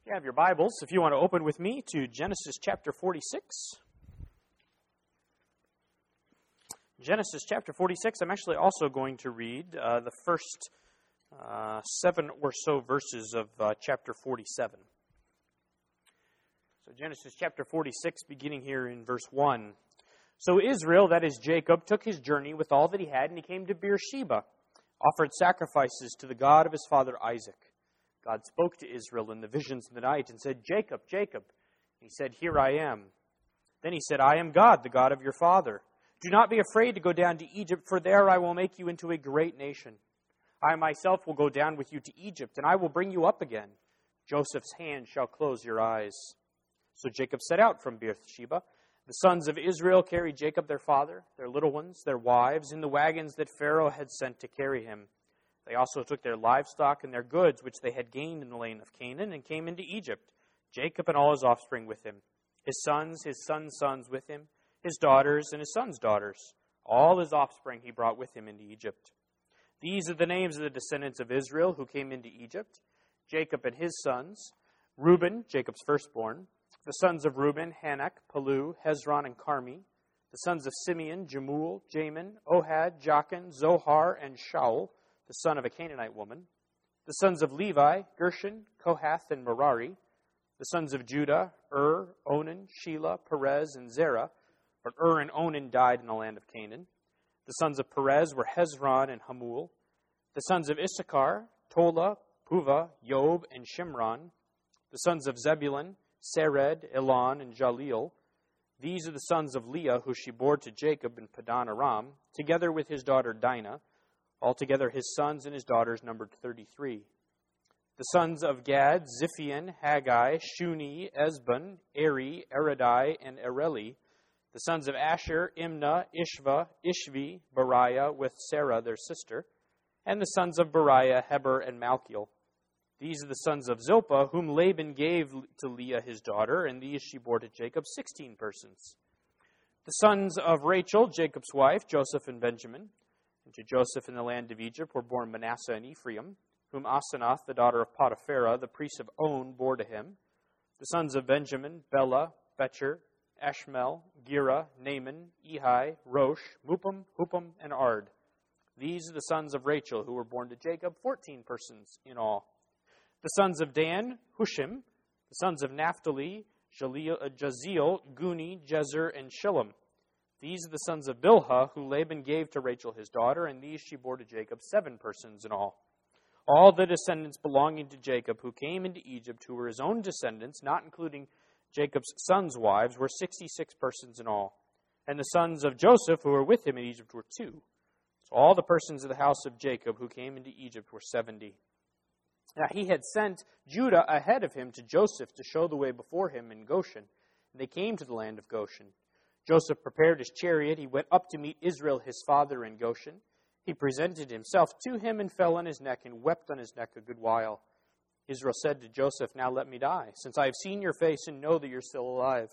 You have your Bibles, if you want to open with me to Genesis chapter 46. Genesis chapter 46, I'm actually also going to read the first 7 or so verses of chapter 47. So Genesis chapter 46, beginning here in verse 1. So Israel, that is Jacob, took his journey with all that he had, and he came to Beersheba, offered sacrifices to the God of his father Isaac. God spoke to Israel in the visions of the night and said, Jacob, Jacob. He said, Here I am. Then he said, I am God, the God of your father. Do not be afraid to go down to Egypt, for there I will make you into a great nation. I myself will go down with you to Egypt, and I will bring you up again. Joseph's hand shall close your eyes. So Jacob set out from Beersheba. The sons of Israel carried Jacob their father, their little ones, their wives, in the wagons that Pharaoh had sent to carry him. They also took their livestock and their goods, which they had gained in the land of Canaan, and came into Egypt, Jacob and all his offspring with him, his sons' sons with him, his daughters and his sons' daughters. All his offspring he brought with him into Egypt. These are the names of the descendants of Israel who came into Egypt, Jacob and his sons, Reuben, Jacob's firstborn, the sons of Reuben, Hanok, Palu, Hezron, and Carmi, the sons of Simeon, Jemuel, Jamin, Ohad, Jachin, Zohar, and Shaul, the son of a Canaanite woman, the sons of Levi, Gershon, Kohath, and Merari, the sons of Judah, Onan, Shelah, Perez, and Zerah, but and Onan died in the land of Canaan. The sons of Perez were Hezron and Hamul. The sons of Issachar, Tola, Puvah, Yob, and Shimron. The sons of Zebulun, Sered, Elon, and Jaleel. These are the sons of Leah, who she bore to Jacob in Padan Aram, together with his daughter Dinah. Altogether his sons and his daughters numbered 33. The sons of Gad, Ziphion, Haggai, Shuni, Esbon, Eri, Eridai, and Ereli. The sons of Asher, Imnah, Ishva, Ishvi, Beriah, with Sarah their sister. And the sons of Beriah, Heber, and Malchiel. These are the sons of Zilpah, whom Laban gave to Leah his daughter, and these she bore to Jacob, 16 persons. The sons of Rachel, Jacob's wife, Joseph and Benjamin. And to Joseph in the land of Egypt were born Manasseh and Ephraim, whom Asenath, the daughter of Potipharah, the priest of On, bore to him. The sons of Benjamin, Bela, Becher, Ashmel, Gera, Naaman, Ehi, Rosh, Mupim, Hupim, and Ard. These are the sons of Rachel, who were born to Jacob, 14 persons in all. The sons of Dan, Hushim. The sons of Naphtali, Jaziel, Guni, Jezer, and Shillem. These are the sons of Bilhah, who Laban gave to Rachel his daughter, and these she bore to Jacob, 7 persons in all. All the descendants belonging to Jacob who came into Egypt, who were his own descendants, not including Jacob's sons' wives, were 66 persons in all. And the sons of Joseph who were with him in Egypt were 2. So all the persons of the house of Jacob who came into Egypt were 70. Now he had sent Judah ahead of him to Joseph to show the way before him in Goshen. And they came to the land of Goshen. Joseph prepared his chariot. He went up to meet Israel his father in Goshen. He presented himself to him and fell on his neck and wept on his neck a good while. Israel said to Joseph, Now let me die, since I have seen your face and know that you're still alive.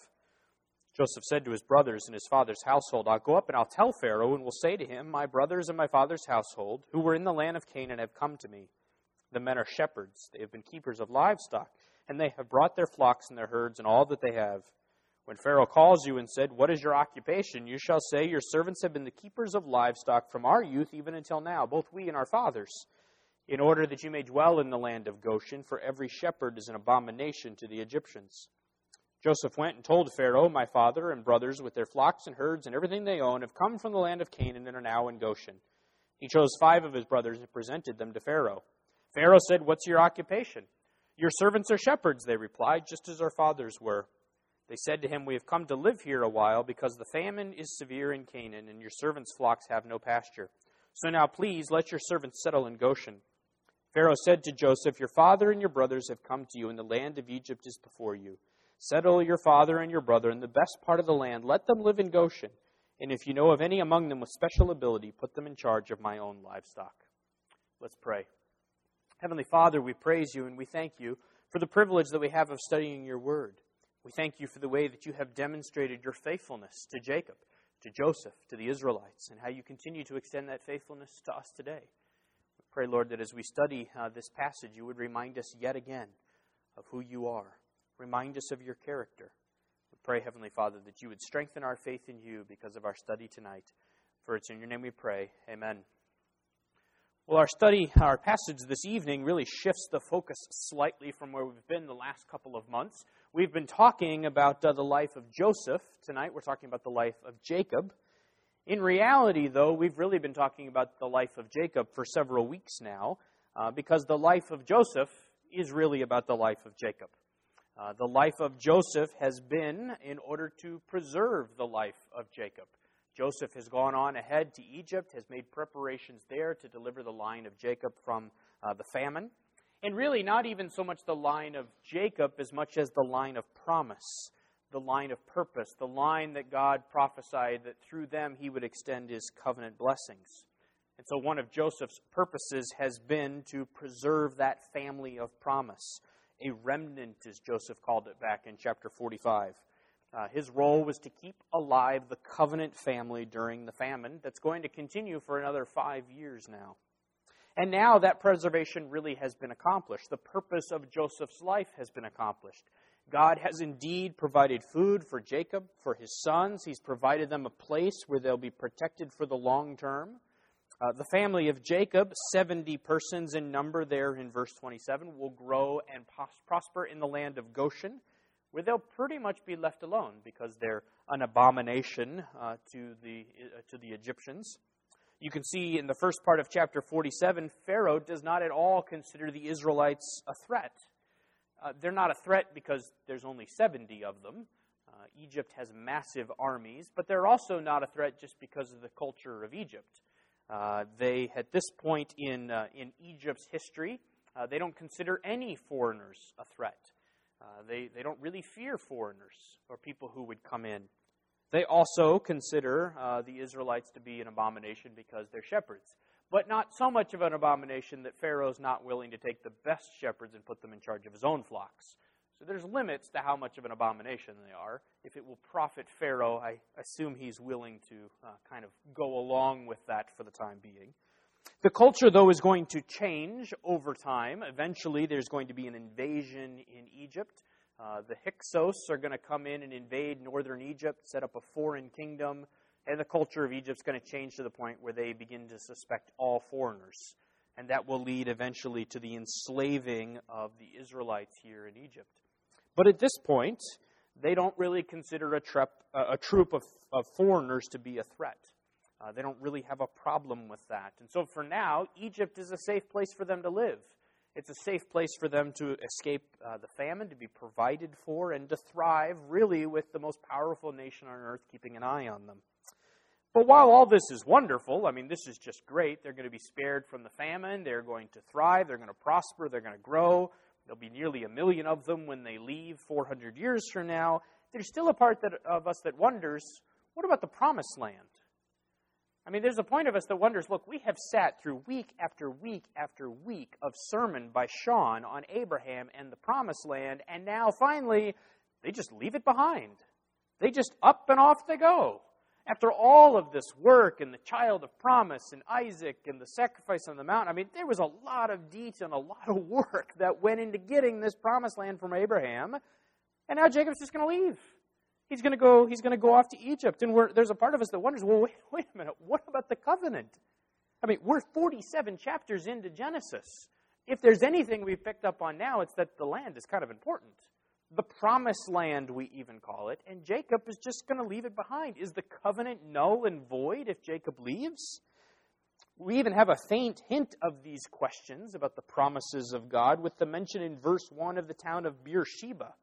Joseph said to his brothers and his father's household, I'll go up and I'll tell Pharaoh and will say to him, My brothers and my father's household, who were in the land of Canaan, have come to me. The men are shepherds. They have been keepers of livestock, and they have brought their flocks and their herds and all that they have. When Pharaoh calls you and said, What is your occupation? You shall say, Your servants have been the keepers of livestock from our youth even until now, both we and our fathers, in order that you may dwell in the land of Goshen, for every shepherd is an abomination to the Egyptians. Joseph went and told Pharaoh, My father and brothers with their flocks and herds and everything they own have come from the land of Canaan and are now in Goshen. He chose 5 of his brothers and presented them to Pharaoh. Pharaoh said, What's your occupation? Your servants are shepherds, they replied, just as our fathers were. They said to him, We have come to live here a while because the famine is severe in Canaan, and your servants' flocks have no pasture. So now please let your servants settle in Goshen. Pharaoh said to Joseph, Your father and your brothers have come to you, and the land of Egypt is before you. Settle your father and your brother in the best part of the land. Let them live in Goshen. And if you know of any among them with special ability, put them in charge of my own livestock. Let's pray. Heavenly Father, we praise you and we thank you for the privilege that we have of studying your word. We thank you for the way that you have demonstrated your faithfulness to Jacob, to Joseph, to the Israelites, and how you continue to extend that faithfulness to us today. We pray, Lord, that as we study this passage, you would remind us yet again of who you are. Remind us of your character. We pray, Heavenly Father, that you would strengthen our faith in you because of our study tonight. For it's in your name we pray. Amen. Well, our passage this evening really shifts the focus slightly from where we've been the last couple of months. We've been talking about the life of Joseph. Tonight we're talking about the life of Jacob. In reality, though, we've really been talking about the life of Jacob for several weeks now, because the life of Joseph is really about the life of Jacob. The life of Joseph has been in order to preserve the life of Jacob. Joseph has gone on ahead to Egypt, has made preparations there to deliver the line of Jacob from the famine. And really not even so much the line of Jacob as much as the line of promise, the line of purpose, the line that God prophesied that through them he would extend his covenant blessings. And so one of Joseph's purposes has been to preserve that family of promise, a remnant, as Joseph called it back in chapter 45. His role was to keep alive the covenant family during the famine that's going to continue for another 5 years now. And now that preservation really has been accomplished. The purpose of Joseph's life has been accomplished. God has indeed provided food for Jacob, for his sons. He's provided them a place where they'll be protected for the long term. The family of Jacob, 70 persons in number there in verse 27, will grow and prosper in the land of Goshen, where they'll pretty much be left alone because they're an abomination to the Egyptians. You can see in the first part of chapter 47, Pharaoh does not at all consider the Israelites a threat. They're not a threat because there's only 70 of them. Egypt has massive armies, but they're also not a threat just because of the culture of Egypt. They, at this point in Egypt's history, they don't consider any foreigners a threat. They don't really fear foreigners or people who would come in. They also consider the Israelites to be an abomination because they're shepherds. But not so much of an abomination that Pharaoh's not willing to take the best shepherds and put them in charge of his own flocks. So there's limits to how much of an abomination they are. If it will profit Pharaoh, I assume he's willing to kind of go along with that for the time being. The culture, though, is going to change over time. Eventually, there's going to be an invasion in Egypt. The Hyksos are going to come in and invade northern Egypt, set up a foreign kingdom, and the culture of Egypt's going to change to the point where they begin to suspect all foreigners. And that will lead eventually to the enslaving of the Israelites here in Egypt. But at this point, they don't really consider a troop of foreigners to be a threat. They don't really have a problem with that. And so for now, Egypt is a safe place for them to live. It's a safe place for them to escape the famine, to be provided for, and to thrive really with the most powerful nation on earth keeping an eye on them. But while all this is wonderful, I mean, this is just great. They're going to be spared from the famine. They're going to thrive. They're going to prosper. They're going to grow. There'll be nearly 1 million of them when they leave 400 years from now. There's still a part of us that wonders, what about the promised land? I mean, there's a point of us that wonders, look, we have sat through week after week after week of sermon by Sean on Abraham and the promised land, and now finally, they just leave it behind. They just up and off they go. After all of this work and the child of promise and Isaac and the sacrifice on the mountain, I mean, there was a lot of detail and a lot of work that went into getting this promised land from Abraham, and now Jacob's just going to leave. He's going to go off to Egypt. And there's a part of us that wonders, well, wait a minute, what about the covenant? I mean, we're 47 chapters into Genesis. If there's anything we've picked up on now, it's that the land is kind of important. The promised land, we even call it. And Jacob is just going to leave it behind. Is the covenant null and void if Jacob leaves? We even have a faint hint of these questions about the promises of God with the mention in verse 1 of the town of Beersheba.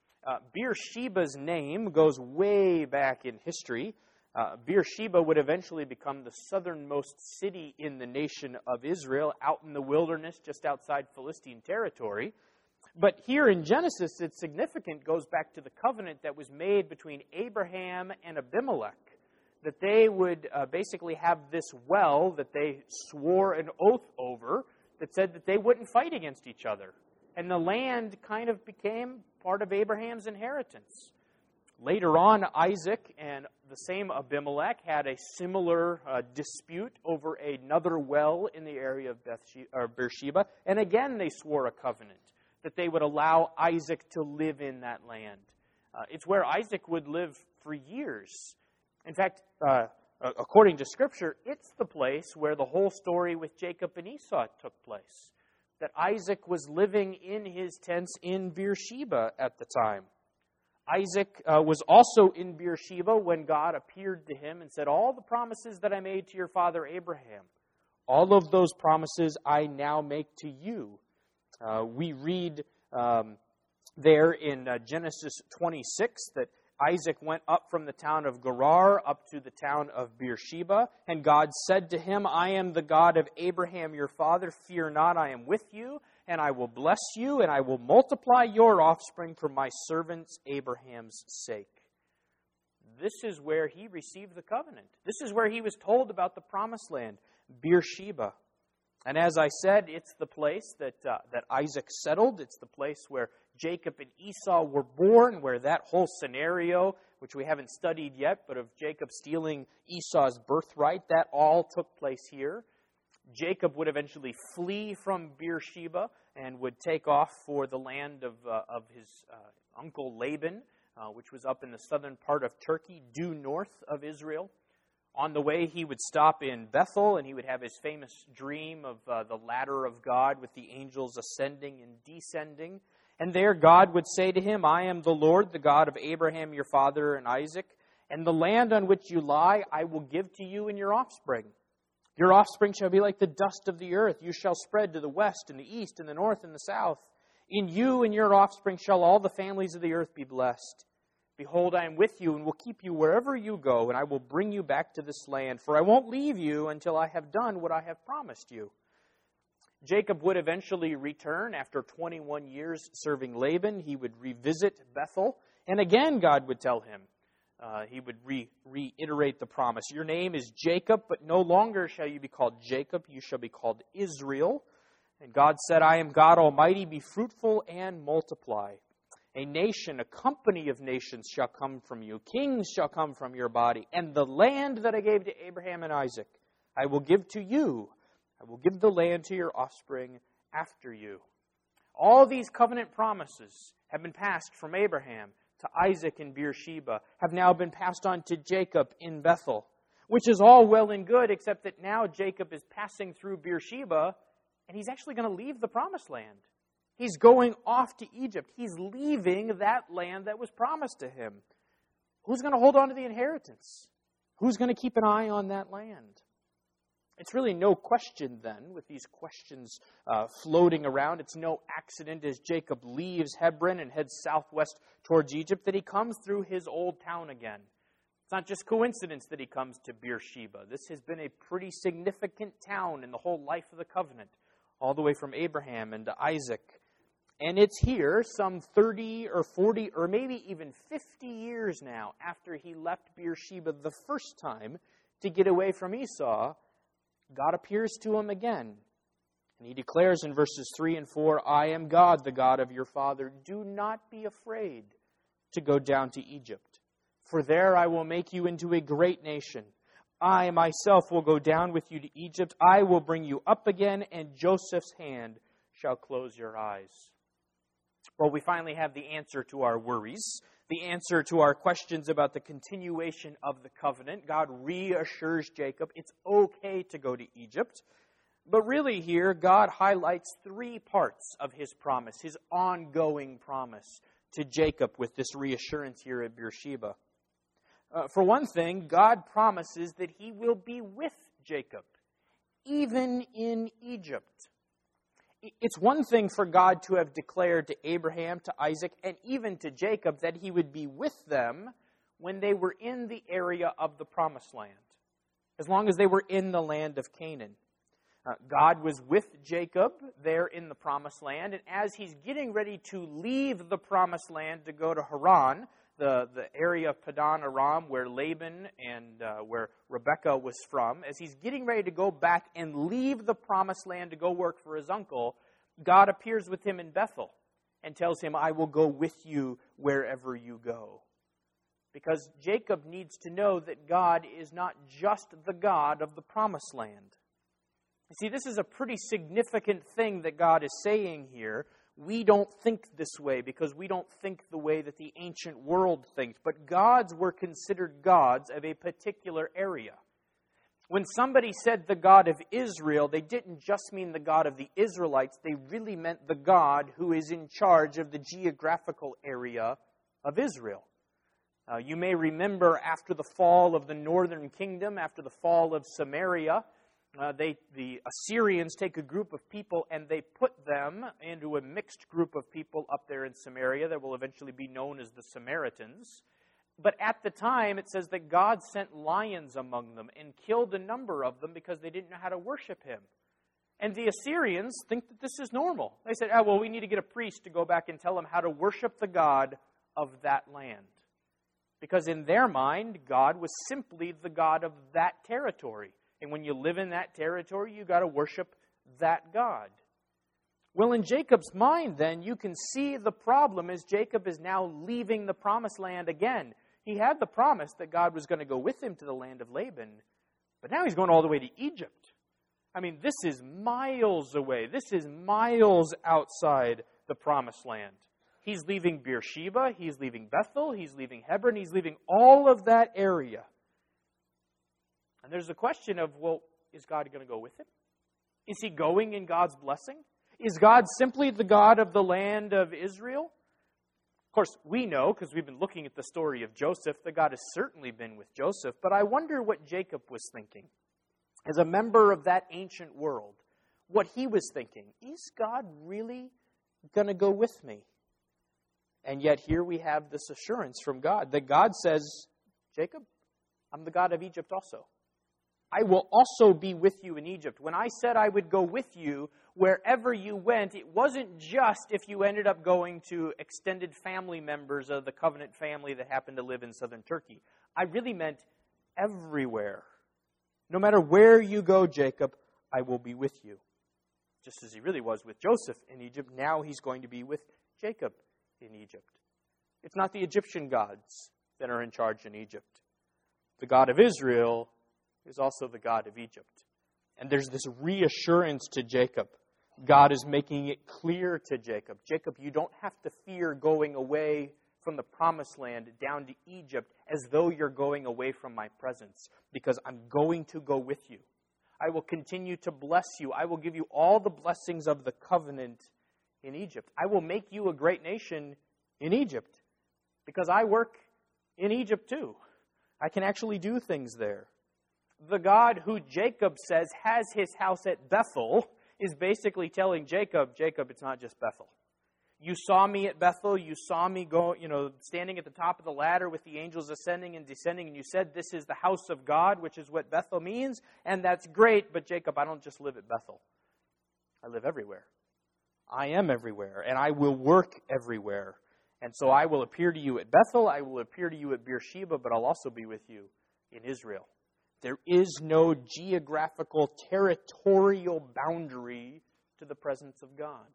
Beersheba's name goes way back in history. Beersheba would eventually become the southernmost city in the nation of Israel, out in the wilderness just outside Philistine territory. But here in Genesis, it's significant, goes back to the covenant that was made between Abraham and Abimelech, that they would basically have this well that they swore an oath over that said that they wouldn't fight against each other. And the land kind of became part of Abraham's inheritance. Later on, Isaac and the same Abimelech had a similar dispute over another well in the area of Beersheba. And again, they swore a covenant that they would allow Isaac to live in that land. It's where Isaac would live for years. In fact, according to Scripture, it's the place where the whole story with Jacob and Esau took place. That Isaac was living in his tents in Beersheba at the time. Isaac was also in Beersheba when God appeared to him and said, all the promises that I made to your father Abraham, all of those promises I now make to you. We read there in Genesis 26 that Isaac went up from the town of Gerar up to the town of Beersheba, and God said to him, I am the God of Abraham your father, fear not, I am with you, and I will bless you, and I will multiply your offspring for my servant Abraham's sake. This is where he received the covenant. This is where he was told about the promised land, Beersheba. And as I said, it's the place that Isaac settled. It's the place where Jacob and Esau were born, where that whole scenario, which we haven't studied yet, but of Jacob stealing Esau's birthright, that all took place here. Jacob would eventually flee from Beersheba and would take off for the land of his uncle Laban, which was up in the southern part of Turkey, due north of Israel. On the way, he would stop in Bethel, and he would have his famous dream of the ladder of God with the angels ascending and descending. And there God would say to him, I am the Lord, the God of Abraham, your father, and Isaac, and the land on which you lie I will give to you and your offspring. Your offspring shall be like the dust of the earth. You shall spread to the west and the east and the north and the south. In you and your offspring shall all the families of the earth be blessed. Behold, I am with you and will keep you wherever you go, and I will bring you back to this land, for I won't leave you until I have done what I have promised you. Jacob would eventually return after 21 years serving Laban. He would revisit Bethel, and again God would tell him, he would reiterate the promise. Your name is Jacob, but no longer shall you be called Jacob, you shall be called Israel. And God said, I am God Almighty, be fruitful and multiply. A nation, a company of nations shall come from you. Kings shall come from your body. And the land that I gave to Abraham and Isaac, I will give to you. I will give the land to your offspring after you. All these covenant promises have been passed from Abraham to Isaac in Beersheba, have now been passed on to Jacob in Bethel, which is all well and good, except that now Jacob is passing through Beersheba, and he's actually going to leave the promised land. He's going off to Egypt. He's leaving that land that was promised to him. Who's going to hold on to the inheritance? Who's going to keep an eye on that land? It's really no question then, with these questions floating around, it's no accident as Jacob leaves Hebron and heads southwest towards Egypt that he comes through his old town again. It's not just coincidence that he comes to Beersheba. This has been a pretty significant town in the whole life of the covenant, all the way from Abraham and to Isaac. And it's here, some 30 or 40 or maybe even 50 years now after he left Beersheba the first time to get away from Esau, God appears to him again. And he declares in verses 3 and 4, I am God, the God of your father. Do not be afraid to go down to Egypt, for there I will make you into a great nation. I myself will go down with you to Egypt. I will bring you up again, and Joseph's hand shall close your eyes. Well, we finally have the answer to our worries, the answer to our questions about the continuation of the covenant. God reassures Jacob it's okay to go to Egypt. But really here, God highlights three parts of his promise, his ongoing promise to Jacob with this reassurance here at Beersheba. For one thing, God promises that he will be with Jacob, even in Egypt. It's one thing for God to have declared to Abraham, to Isaac, and even to Jacob that he would be with them when they were in the area of the promised land, as long as they were in the land of Canaan. God was with Jacob there in the promised land, and as he's getting ready to leave the promised land to go to Haran, the area of Padan Aram where Laban and where Rebekah was from, as he's getting ready to go back and leave the promised land to go work for his uncle, God appears with him in Bethel and tells him, I will go with you wherever you go. Because Jacob needs to know that God is not just the God of the promised land. You see, this is a pretty significant thing that God is saying here we don't think this way because we don't think the way that the ancient world thinks. But gods were considered gods of a particular area. When somebody said the God of Israel, they didn't just mean the God of the Israelites. They really meant the God who is in charge of the geographical area of Israel. You may remember after the fall of the northern kingdom, after the fall of Samaria, the Assyrians take a group of people and they put them into a mixed group of people up there in Samaria that will eventually be known as the Samaritans. But at the time, it says that God sent lions among them and killed a number of them because they didn't know how to worship him. And the Assyrians think that this is normal. They said, well, we need to get a priest to go back and tell them how to worship the God of that land. Because in their mind, God was simply the God of that territory. And when you live in that territory, you've got to worship that God. Well, in Jacob's mind, then, you can see the problem as Jacob is now leaving the promised land again. He had the promise that God was going to go with him to the land of Laban, but now he's going all the way to Egypt. I mean, this is miles away. This is miles outside the promised land. He's leaving Beersheba, he's leaving Bethel, he's leaving Hebron, he's leaving all of that area. And there's a question of, well, is God going to go with him? Is he going in God's blessing? Is God simply the God of the land of Israel? Of course, we know, because we've been looking at the story of Joseph, that God has certainly been with Joseph. But I wonder what Jacob was thinking. As a member of that ancient world, what he was thinking. Is God really going to go with me? And yet here we have this assurance from God that God says, Jacob, I'm the God of Egypt also. I will also be with you in Egypt. When I said I would go with you wherever you went, it wasn't just if you ended up going to extended family members of the covenant family that happened to live in southern Turkey. I really meant everywhere. No matter where you go, Jacob, I will be with you. Just as he really was with Joseph in Egypt, now he's going to be with Jacob in Egypt. It's not the Egyptian gods that are in charge in Egypt. The God of Israel is also the God of Egypt. And there's this reassurance to Jacob. God is making it clear to Jacob. Jacob, you don't have to fear going away from the promised land down to Egypt as though you're going away from my presence, because I'm going to go with you. I will continue to bless you. I will give you all the blessings of the covenant in Egypt. I will make you a great nation in Egypt, because I work in Egypt too. I can actually do things there. The God who Jacob says has his house at Bethel is basically telling Jacob, it's not just Bethel. You saw me at Bethel. You saw me standing at the top of the ladder with the angels ascending and descending, and you said this is the house of God, which is what Bethel means, and that's great, but Jacob, I don't just live at Bethel. I live everywhere. I am everywhere, and I will work everywhere. And so I will appear to you at Bethel, I will appear to you at Beersheba, but I'll also be with you in Israel. There is no geographical, territorial boundary to the presence of God.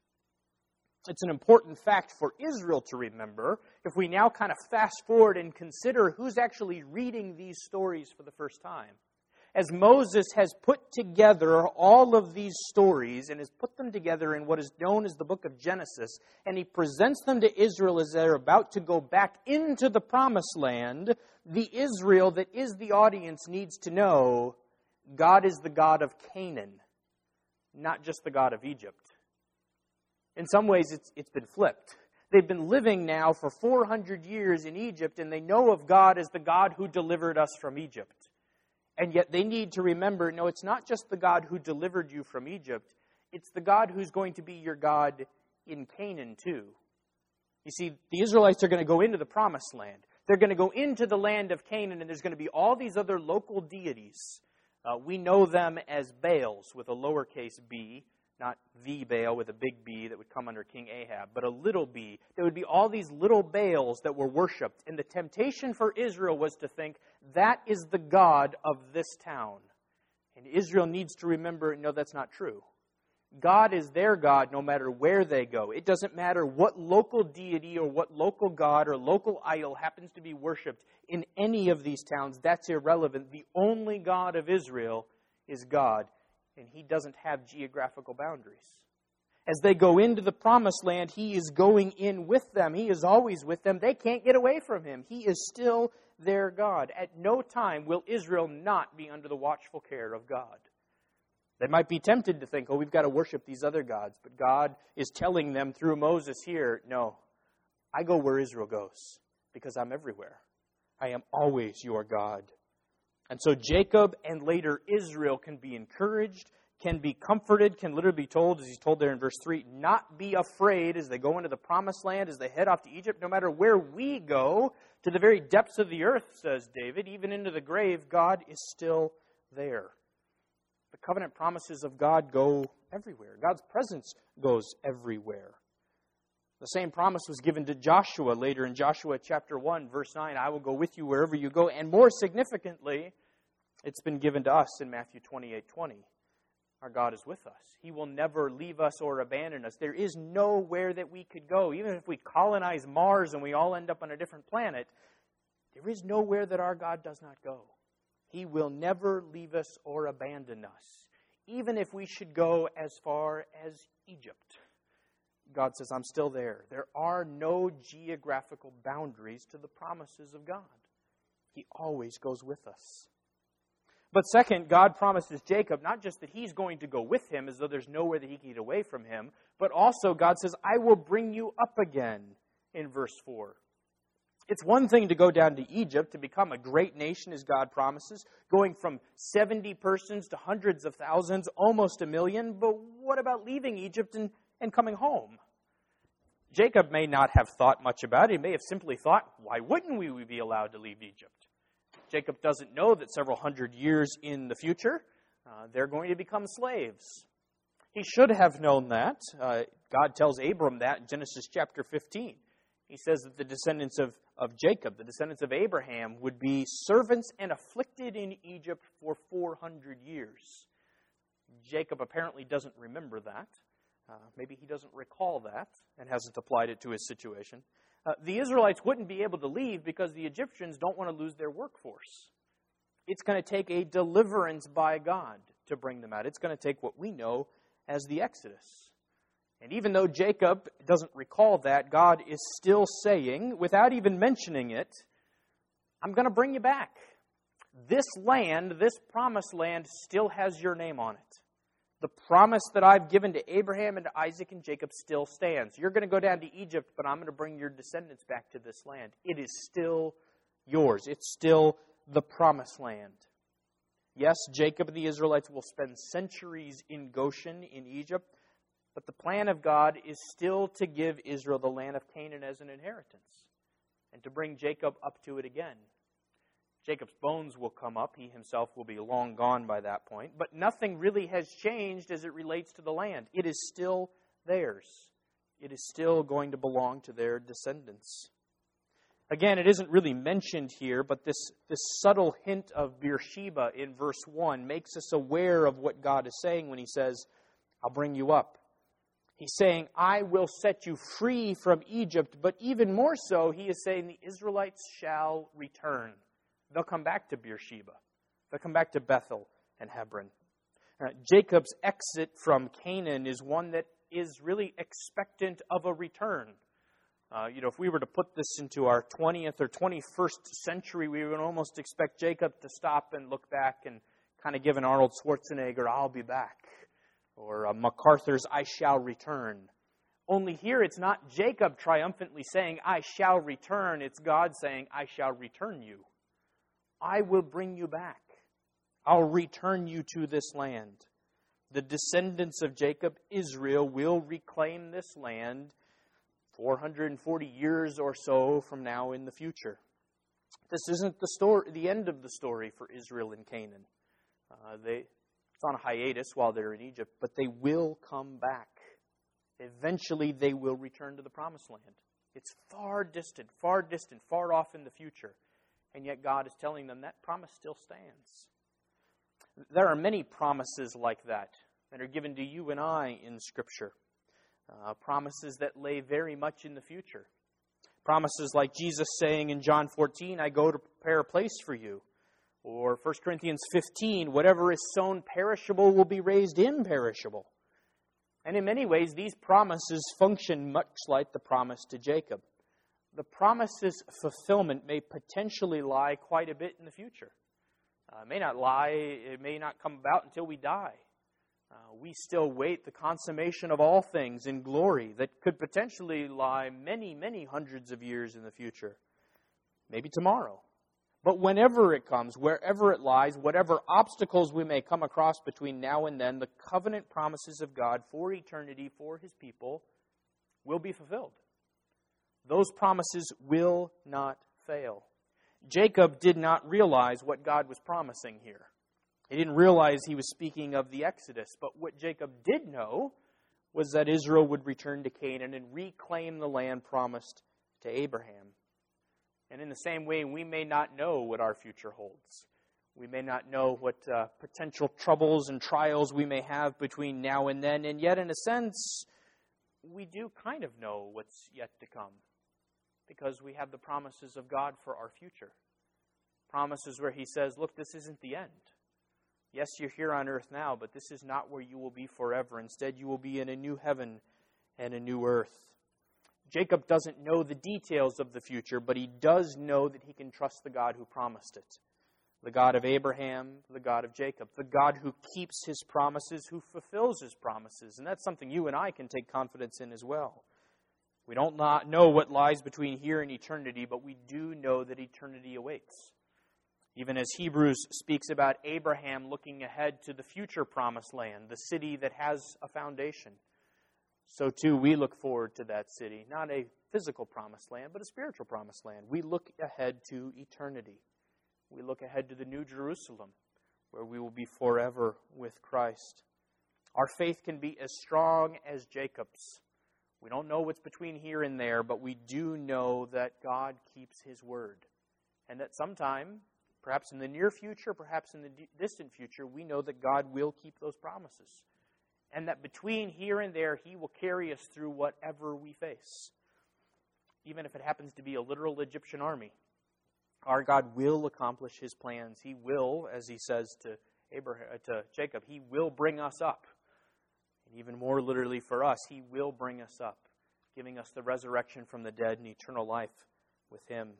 It's an important fact for Israel to remember if we now kind of fast forward and consider who's actually reading these stories for the first time. As Moses has put together all of these stories and has put them together in what is known as the book of Genesis, and he presents them to Israel as they're about to go back into the promised land, the Israel that is the audience needs to know God is the God of Canaan, not just the God of Egypt. In some ways, it's been flipped. They've been living now for 400 years in Egypt, and they know of God as the God who delivered us from Egypt. And yet they need to remember, no, it's not just the God who delivered you from Egypt. It's the God who's going to be your God in Canaan too. You see, the Israelites are going to go into the promised land. They're going to go into the land of Canaan, and there's going to be all these other local deities. We know them as Baals with a lowercase b, not the Baal with a big B that would come under King Ahab, but a little b. There would be all these little Baals that were worshipped. And the temptation for Israel was to think, that is the God of this town. And Israel needs to remember, no, that's not true. God is their God no matter where they go. It doesn't matter what local deity or what local god or local idol happens to be worshipped in any of these towns. That's irrelevant. The only God of Israel is God. And he doesn't have geographical boundaries. As they go into the promised land, He is going in with them. He is always with them. They can't get away from Him. He is still their God. At no time will Israel not be under the watchful care of God. They might be tempted to think, we've got to worship these other gods. But God is telling them through Moses here, no, I go where Israel goes because I'm everywhere. I am always your God. And so Jacob and later Israel can be encouraged, can be comforted, can literally be told, as he's told there in verse 3, not be afraid as they go into the promised land, as they head off to Egypt. No matter where we go, to the very depths of the earth, says David, even into the grave, God is still there. The covenant promises of God go everywhere. God's presence goes everywhere. The same promise was given to Joshua later in Joshua chapter 1, verse 9. I will go with you wherever you go. And more significantly, it's been given to us in Matthew 28:20. Our God is with us. He will never leave us or abandon us. There is nowhere that we could go. Even if we colonize Mars and we all end up on a different planet, there is nowhere that our God does not go. He will never leave us or abandon us. Even if we should go as far as Egypt, God says, I'm still there. There are no geographical boundaries to the promises of God. He always goes with us. But second, God promises Jacob not just that He's going to go with him as though there's nowhere that he can get away from him, but also God says, I will bring you up again in verse 4. It's one thing to go down to Egypt to become a great nation, as God promises, going from 70 persons to hundreds of thousands, almost 1 million. But what about leaving Egypt and coming home? Jacob may not have thought much about it. He may have simply thought, why wouldn't we be allowed to leave Egypt? Jacob doesn't know that several hundred years in the future, they're going to become slaves. He should have known that. God tells Abram that in Genesis chapter 15. He says that the descendants of Jacob, the descendants of Abraham, would be servants and afflicted in Egypt for 400 years. Jacob apparently doesn't remember that. Maybe he doesn't recall that and hasn't applied it to his situation. The Israelites wouldn't be able to leave because the Egyptians don't want to lose their workforce. It's going to take a deliverance by God to bring them out. It's going to take what we know as the Exodus. And even though Jacob doesn't recall that, God is still saying, without even mentioning it, I'm going to bring you back. This land, this promised land, still has your name on it. The promise that I've given to Abraham and to Isaac and Jacob still stands. You're going to go down to Egypt, but I'm going to bring your descendants back to this land. It is still yours. It's still the promised land. Yes, Jacob and the Israelites will spend centuries in Goshen in Egypt, but the plan of God is still to give Israel the land of Canaan as an inheritance and to bring Jacob up to it again. Jacob's bones will come up. He himself will be long gone by that point. But nothing really has changed as it relates to the land. It is still theirs. It is still going to belong to their descendants. Again, it isn't really mentioned here, but this subtle hint of Beersheba in verse 1 makes us aware of what God is saying when He says, I'll bring you up. He's saying, I will set you free from Egypt, but even more so, He is saying the Israelites shall return. They'll come back to Beersheba. They'll come back to Bethel and Hebron. Jacob's exit from Canaan is one that is really expectant of a return. If we were to put this into our 20th or 21st century, we would almost expect Jacob to stop and look back and kind of give an Arnold Schwarzenegger, I'll be back, or MacArthur's, I shall return. Only here it's not Jacob triumphantly saying, I shall return. It's God saying, I shall return you. I will bring you back. I'll return you to this land. The descendants of Jacob, Israel, will reclaim this land 440 years or so from now in the future. This isn't the end of the story for Israel and Canaan. It's on a hiatus while they're in Egypt, but they will come back. Eventually, they will return to the promised land. It's far distant, far off in the future. And yet God is telling them that promise still stands. There are many promises like that are given to you and I in Scripture. Promises that lay very much in the future. Promises like Jesus saying in John 14, I go to prepare a place for you. Or 1 Corinthians 15, whatever is sown perishable will be raised imperishable. And in many ways, these promises function much like the promise to Jacob. The promise's fulfillment may potentially lie quite a bit in the future. It may not come about until we die. We still wait the consummation of all things in glory that could potentially lie many, many hundreds of years in the future. Maybe tomorrow. But whenever it comes, wherever it lies, whatever obstacles we may come across between now and then, the covenant promises of God for eternity, for His people, will be fulfilled. Those promises will not fail. Jacob did not realize what God was promising here. He didn't realize he was speaking of the Exodus. But what Jacob did know was that Israel would return to Canaan and reclaim the land promised to Abraham. And in the same way, we may not know what our future holds. We may not know what potential troubles and trials we may have between now and then. And yet, in a sense, we do kind of know what's yet to come, because we have the promises of God for our future. Promises where He says, look, this isn't the end. Yes, you're here on earth now, but this is not where you will be forever. Instead, you will be in a new heaven and a new earth. Jacob doesn't know the details of the future, but he does know that he can trust the God who promised it. The God of Abraham, the God of Jacob, the God who keeps His promises, who fulfills His promises. And that's something you and I can take confidence in as well. We don't not know what lies between here and eternity, but we do know that eternity awaits. Even as Hebrews speaks about Abraham looking ahead to the future promised land, the city that has a foundation, so too we look forward to that city. Not a physical promised land, but a spiritual promised land. We look ahead to eternity. We look ahead to the New Jerusalem, where we will be forever with Christ. Our faith can be as strong as Jacob's. We don't know what's between here and there, but we do know that God keeps His word. And that sometime, perhaps in the near future, perhaps in the distant future, we know that God will keep those promises. And that between here and there, He will carry us through whatever we face. Even if it happens to be a literal Egyptian army, our God will accomplish His plans. He will, as He says to Jacob, He will bring us up. And even more literally for us, He will bring us up, giving us the resurrection from the dead and eternal life with Him.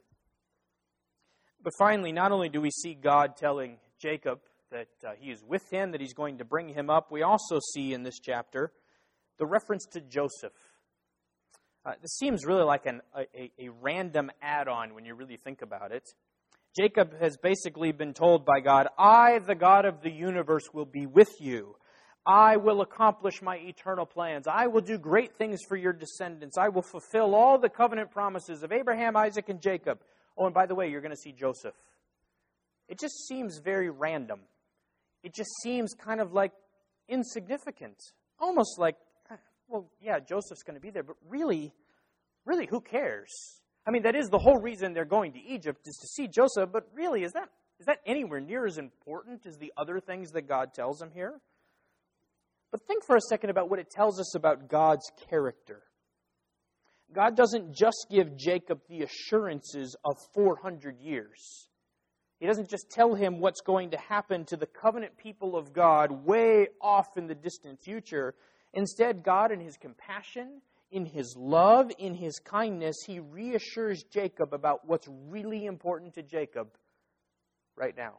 But finally, not only do we see God telling Jacob that He is with him, that He's going to bring him up, we also see in this chapter the reference to Joseph. This seems really like a random add-on when you really think about it. Jacob has basically been told by God, I, the God of the universe, will be with you. I will accomplish my eternal plans. I will do great things for your descendants. I will fulfill all the covenant promises of Abraham, Isaac, and Jacob. Oh, and by the way, you're going to see Joseph. It just seems very random. It just seems kind of like insignificant. Almost like, well, yeah, Joseph's going to be there, but really, who cares? I mean, that is the whole reason they're going to Egypt, is to see Joseph, but really, is that anywhere near as important as the other things that God tells him here? But think for a second about what it tells us about God's character. God doesn't just give Jacob the assurances of 400 years. He doesn't just tell him what's going to happen to the covenant people of God way off in the distant future. Instead, God, in His compassion, in His love, in His kindness, He reassures Jacob about what's really important to Jacob right now.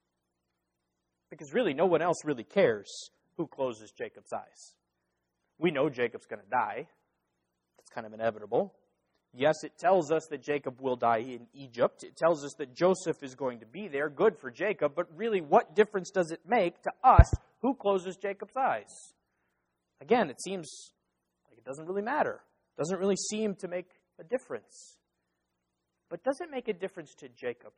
Because really, no one else really cares who closes Jacob's eyes. We know Jacob's going to die. It's kind of inevitable. Yes, it tells us that Jacob will die in Egypt. It tells us that Joseph is going to be there. Good for Jacob. But really, what difference does it make to us who closes Jacob's eyes? Again, it seems like it doesn't really matter. It doesn't really seem to make a difference. But does it make a difference to Jacob?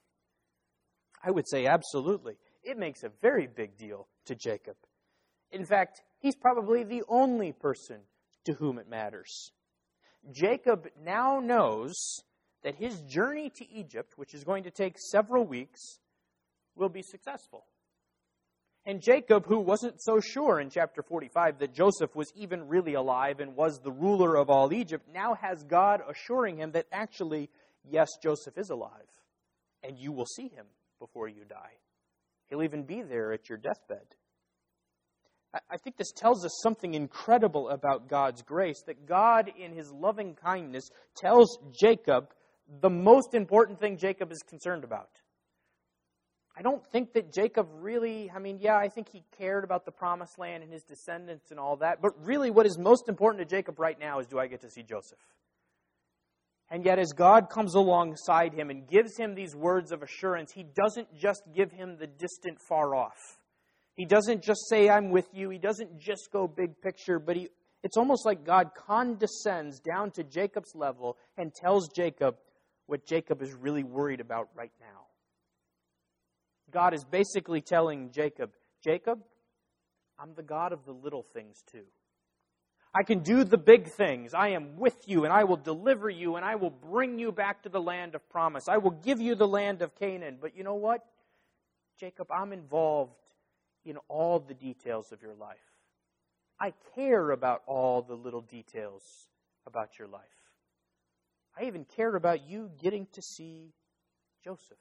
I would say absolutely. It makes a very big deal to Jacob. In fact, he's probably the only person to whom it matters. Jacob now knows that his journey to Egypt, which is going to take several weeks, will be successful. And Jacob, who wasn't so sure in chapter 45 that Joseph was even really alive and was the ruler of all Egypt, now has God assuring him that actually, yes, Joseph is alive, and you will see him before you die. He'll even be there at your deathbed. I think this tells us something incredible about God's grace, that God, in his loving kindness, tells Jacob the most important thing Jacob is concerned about. I don't think that Jacob really, I think he cared about the promised land and his descendants and all that, but really what is most important to Jacob right now is, do I get to see Joseph? And yet as God comes alongside him and gives him these words of assurance, he doesn't just give him the distant far off. He doesn't just say, I'm with you. He doesn't just go big picture, but it's almost like God condescends down to Jacob's level and tells Jacob what Jacob is really worried about right now. God is basically telling Jacob, I'm the God of the little things too. I can do the big things. I am with you, and I will deliver you, and I will bring you back to the land of promise. I will give you the land of Canaan. But you know what? Jacob, I'm involved in all the details of your life. I care about all the little details about your life. I even care about you getting to see Joseph.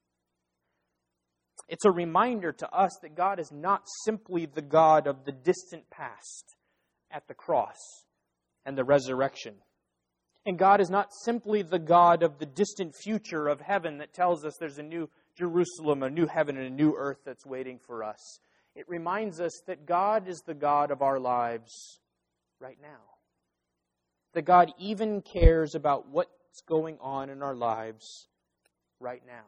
It's a reminder to us that God is not simply the God of the distant past at the cross and the resurrection. And God is not simply the God of the distant future of heaven that tells us there's a new Jerusalem, a new heaven, and a new earth that's waiting for us. It reminds us that God is the God of our lives right now. That God even cares about what's going on in our lives right now.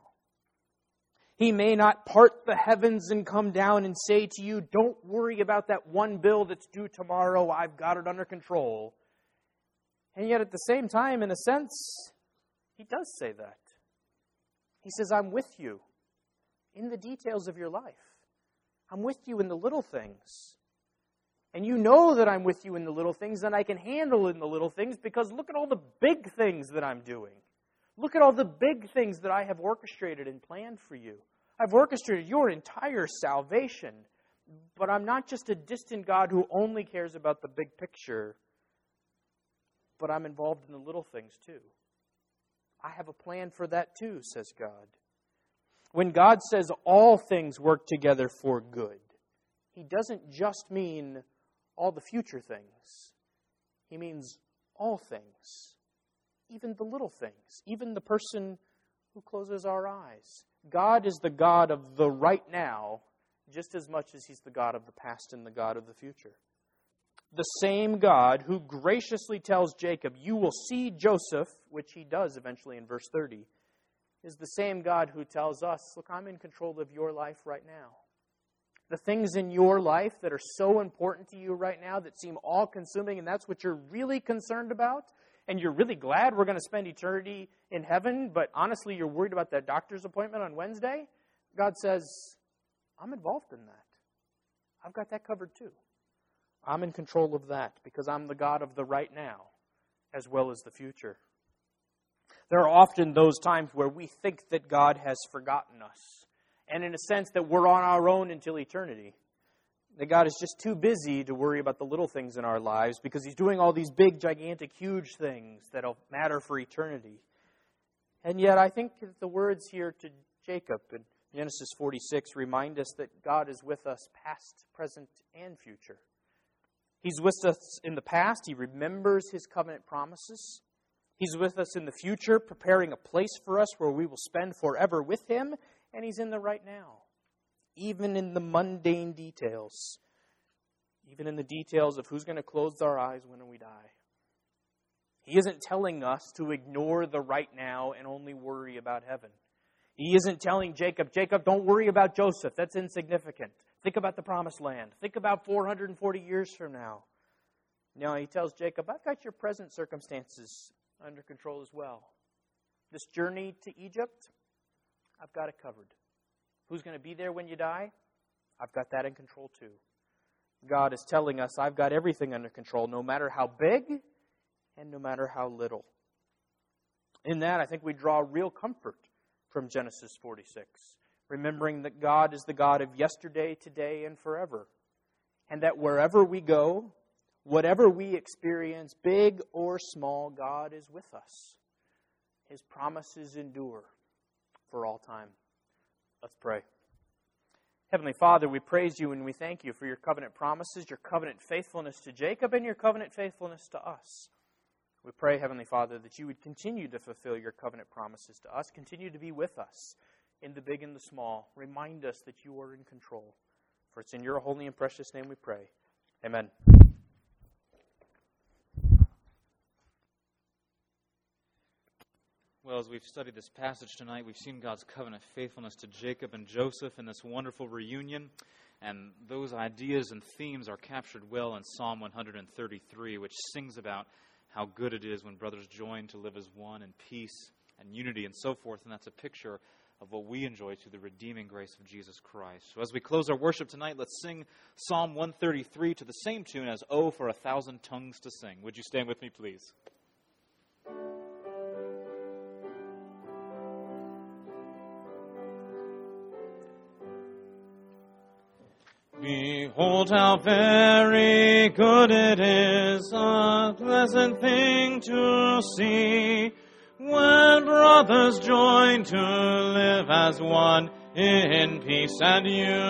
He may not part the heavens and come down and say to you, don't worry about that one bill that's due tomorrow. I've got it under control. And yet at the same time, in a sense, he does say that. He says, I'm with you in the details of your life. I'm with you in the little things. And you know that I'm with you in the little things, and I can handle in the little things because look at all the big things that I'm doing. Look at all the big things that I have orchestrated and planned for you. I've orchestrated your entire salvation. But I'm not just a distant God who only cares about the big picture, but I'm involved in the little things too. I have a plan for that too, says God. When God says all things work together for good, he doesn't just mean all the future things. He means all things. Even the little things. Even the person who closes our eyes. God is the God of the right now just as much as he's the God of the past and the God of the future. The same God who graciously tells Jacob, you will see Joseph, which he does eventually in verse 30, is the same God who tells us, look, I'm in control of your life right now. The things in your life that are so important to you right now that seem all-consuming, and that's what you're really concerned about, and you're really glad we're going to spend eternity in heaven, but honestly you're worried about that doctor's appointment on Wednesday, God says, I'm involved in that. I've got that covered too. I'm in control of that because I'm the God of the right now as well as the future. There are often those times where we think that God has forgotten us. And in a sense that we're on our own until eternity. That God is just too busy to worry about the little things in our lives because he's doing all these big, gigantic, huge things that'll matter for eternity. And yet I think that the words here to Jacob in Genesis 46 remind us that God is with us past, present, and future. He's with us in the past. He remembers his covenant promises. He's with us in the future, preparing a place for us where we will spend forever with him. And he's in the right now, even in the mundane details, even in the details of who's going to close our eyes when we die. He isn't telling us to ignore the right now and only worry about heaven. He isn't telling Jacob, don't worry about Joseph. That's insignificant. Think about the promised land. Think about 440 years from now. No, he tells Jacob, I've got your present circumstances under control as well. This journey to Egypt, I've got it covered. Who's going to be there when you die? I've got that in control too. God is telling us, I've got everything under control, no matter how big and no matter how little. In that, I think we draw real comfort from Genesis 46, remembering that God is the God of yesterday, today, and forever. And that wherever we go, whatever we experience, big or small, God is with us. His promises endure for all time. Let's pray. Heavenly Father, we praise you and we thank you for your covenant promises, your covenant faithfulness to Jacob, and your covenant faithfulness to us. We pray, Heavenly Father, that you would continue to fulfill your covenant promises to us, continue to be with us in the big and the small. Remind us that you are in control. For it's in your holy and precious name we pray. Amen. Well, as we've studied this passage tonight, we've seen God's covenant faithfulness to Jacob and Joseph in this wonderful reunion. And those ideas and themes are captured well in Psalm 133, which sings about how good it is when brothers join to live as one in peace and unity and so forth. And that's a picture of what we enjoy through the redeeming grace of Jesus Christ. So as we close our worship tonight, let's sing Psalm 133 to the same tune as "Oh, for a Thousand Tongues to Sing." Would you stand with me, please? Behold how very good it is, a pleasant thing to see, when brothers join to live as one in peace and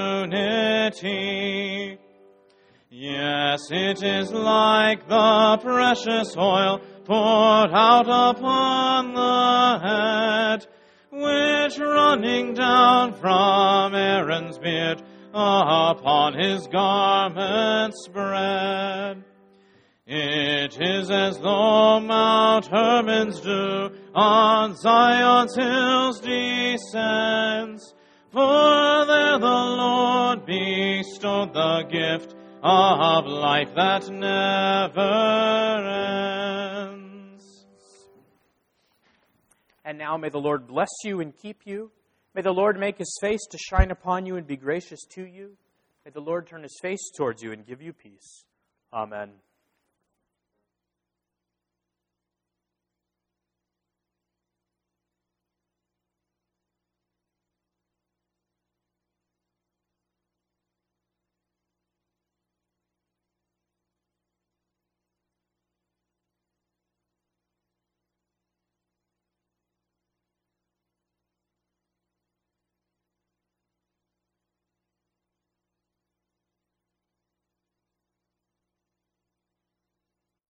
unity. Yes, it is like the precious oil poured out upon the head, which running down from Aaron's beard upon his garment spread. It is as though Mount Hermon's dew on Zion's hills descends, for there the Lord bestowed the gift of life that never ends. And now may the Lord bless you and keep you. May the Lord make his face to shine upon you and be gracious to you. May the Lord turn his face towards you and give you peace. Amen.